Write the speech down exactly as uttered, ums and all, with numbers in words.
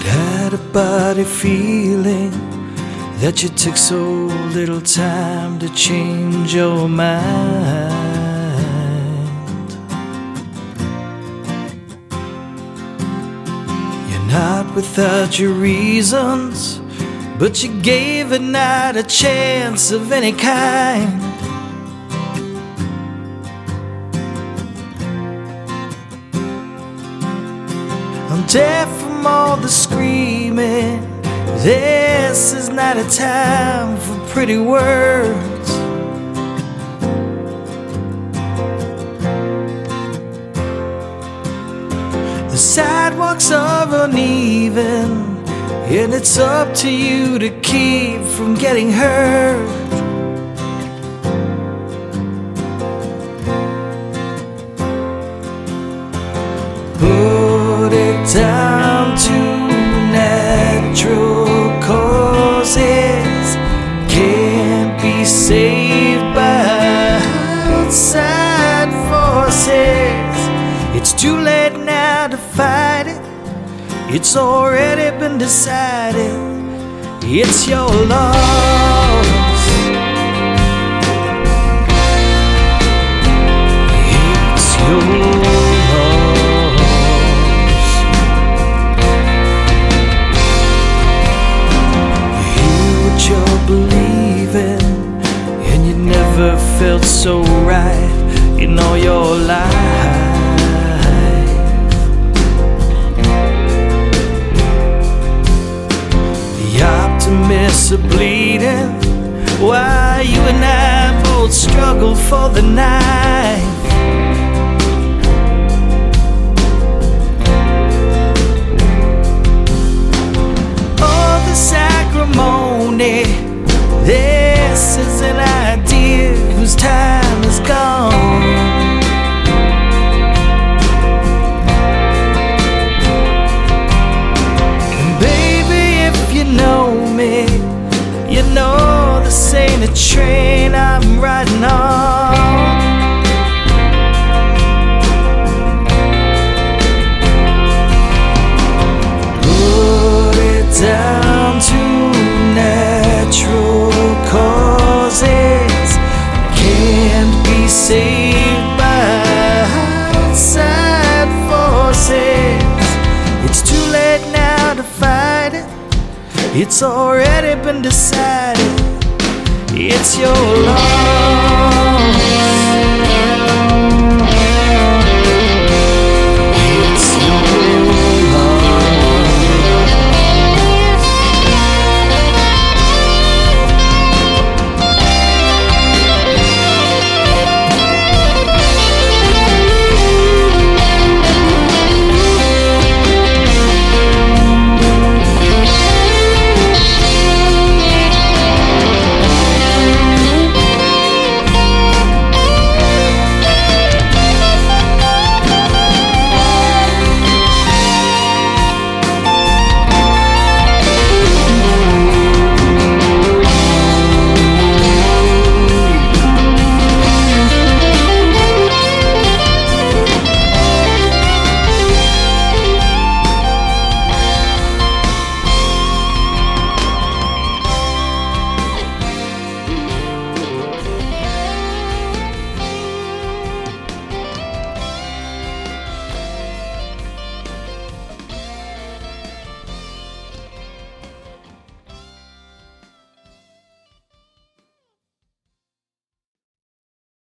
Had a body feeling that you took so little time to change your mind. You're not without your reasons, but you gave it not a chance of any kind. I'm deaf from all the screaming. This is not a time for pretty words. The sidewalks are uneven, and it's up to you to keep from getting hurt. Put it down to natural causes, can't be saved by outside forces. It's too late now to fight it, it's already been decided. It's your loss. It's your loss. You hear what you're believing, and you never felt so right in all your life. Optimists are bleeding while you and I both struggle for the knife. Oh, this acrimony, this is an idea whose time is gone. You know this ain't a train I'm riding on. Put it down to natural causes, can't be saved by outside forces. It's too late now to fight it, it's already been decided. It's your loss.